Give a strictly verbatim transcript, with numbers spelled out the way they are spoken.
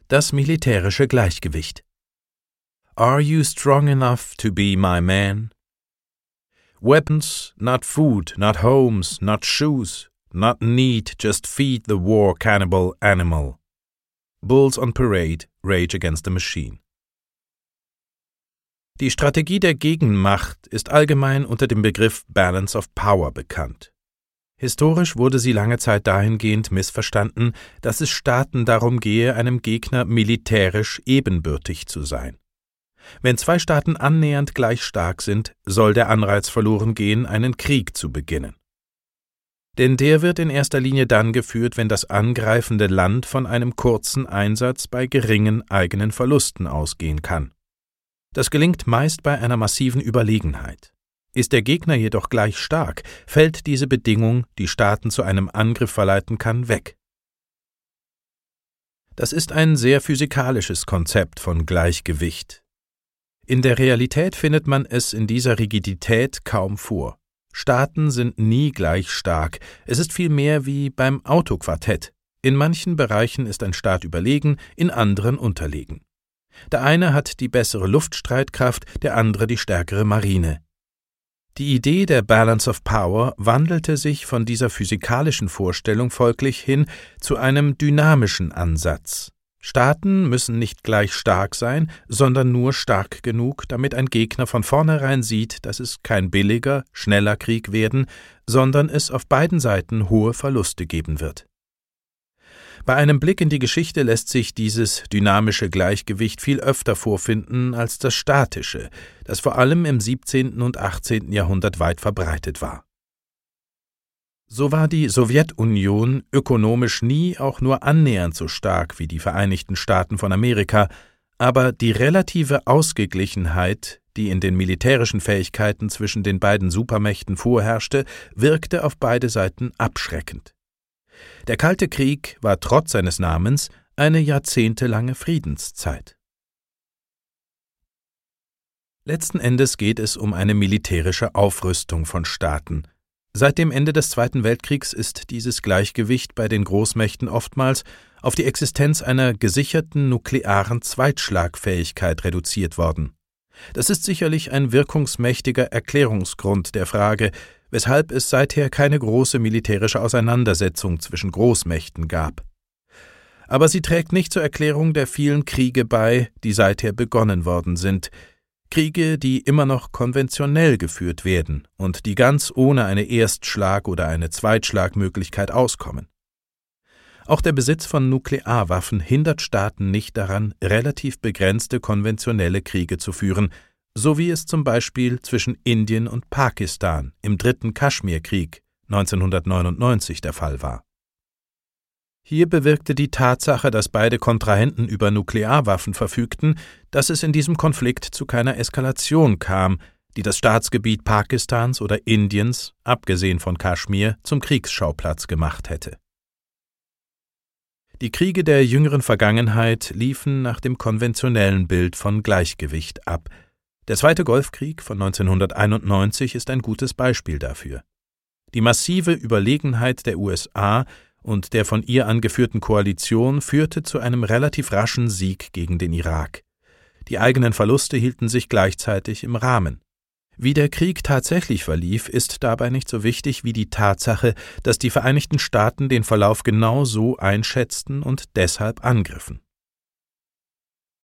Das militärische Gleichgewicht. Are you strong enough to be my man? Weapons, not food, not homes, not shoes, not need, just feed the war cannibal animal. Bulls on Parade, Rage Against the Machine. Die Strategie der Gegenmacht ist allgemein unter dem Begriff Balance of Power bekannt. Historisch wurde sie lange Zeit dahingehend missverstanden, dass es Staaten darum gehe, einem Gegner militärisch ebenbürtig zu sein. Wenn zwei Staaten annähernd gleich stark sind, soll der Anreiz verloren gehen, einen Krieg zu beginnen. Denn der wird in erster Linie dann geführt, wenn das angreifende Land von einem kurzen Einsatz bei geringen eigenen Verlusten ausgehen kann. Das gelingt meist bei einer massiven Überlegenheit. Ist der Gegner jedoch gleich stark, fällt diese Bedingung, die Staaten zu einem Angriff verleiten kann, weg. Das ist ein sehr physikalisches Konzept von Gleichgewicht. In der Realität findet man es in dieser Rigidität kaum vor. Staaten sind nie gleich stark, es ist vielmehr wie beim Autoquartett. In manchen Bereichen ist ein Staat überlegen, in anderen unterlegen. Der eine hat die bessere Luftstreitkraft, der andere die stärkere Marine. Die Idee der Balance of Power wandelte sich von dieser physikalischen Vorstellung folglich hin zu einem dynamischen Ansatz. Staaten müssen nicht gleich stark sein, sondern nur stark genug, damit ein Gegner von vornherein sieht, dass es kein billiger, schneller Krieg werden, sondern es auf beiden Seiten hohe Verluste geben wird. Bei einem Blick in die Geschichte lässt sich dieses dynamische Gleichgewicht viel öfter vorfinden als das statische, das vor allem im siebzehnten und achtzehnten Jahrhundert weit verbreitet war. So war die Sowjetunion ökonomisch nie auch nur annähernd so stark wie die Vereinigten Staaten von Amerika, aber die relative Ausgeglichenheit, die in den militärischen Fähigkeiten zwischen den beiden Supermächten vorherrschte, wirkte auf beide Seiten abschreckend. Der Kalte Krieg war trotz seines Namens eine jahrzehntelange Friedenszeit. Letzten Endes geht es um eine militärische Aufrüstung von Staaten. Seit dem Ende des Zweiten Weltkriegs ist dieses Gleichgewicht bei den Großmächten oftmals auf die Existenz einer gesicherten nuklearen Zweitschlagfähigkeit reduziert worden. Das ist sicherlich ein wirkungsmächtiger Erklärungsgrund der Frage, weshalb es seither keine große militärische Auseinandersetzung zwischen Großmächten gab. Aber sie trägt nicht zur Erklärung der vielen Kriege bei, die seither begonnen worden sind, Kriege, die immer noch konventionell geführt werden und die ganz ohne eine Erstschlag- oder eine Zweitschlagmöglichkeit auskommen. Auch der Besitz von Nuklearwaffen hindert Staaten nicht daran, relativ begrenzte konventionelle Kriege zu führen, so wie es zum Beispiel zwischen Indien und Pakistan im dritten Kaschmirkrieg neunzehnhundertneunundneunzig der Fall war. Hier bewirkte die Tatsache, dass beide Kontrahenten über Nuklearwaffen verfügten, dass es in diesem Konflikt zu keiner Eskalation kam, die das Staatsgebiet Pakistans oder Indiens, abgesehen von Kaschmir, zum Kriegsschauplatz gemacht hätte. Die Kriege der jüngeren Vergangenheit liefen nach dem konventionellen Bild von Gleichgewicht ab. Der Zweite Golfkrieg von neunzehnhunderteinundneunzig ist ein gutes Beispiel dafür. Die massive Überlegenheit der U S A und der von ihr angeführten Koalition führte zu einem relativ raschen Sieg gegen den Irak. Die eigenen Verluste hielten sich gleichzeitig im Rahmen. Wie der Krieg tatsächlich verlief, ist dabei nicht so wichtig wie die Tatsache, dass die Vereinigten Staaten den Verlauf genau so einschätzten und deshalb angriffen.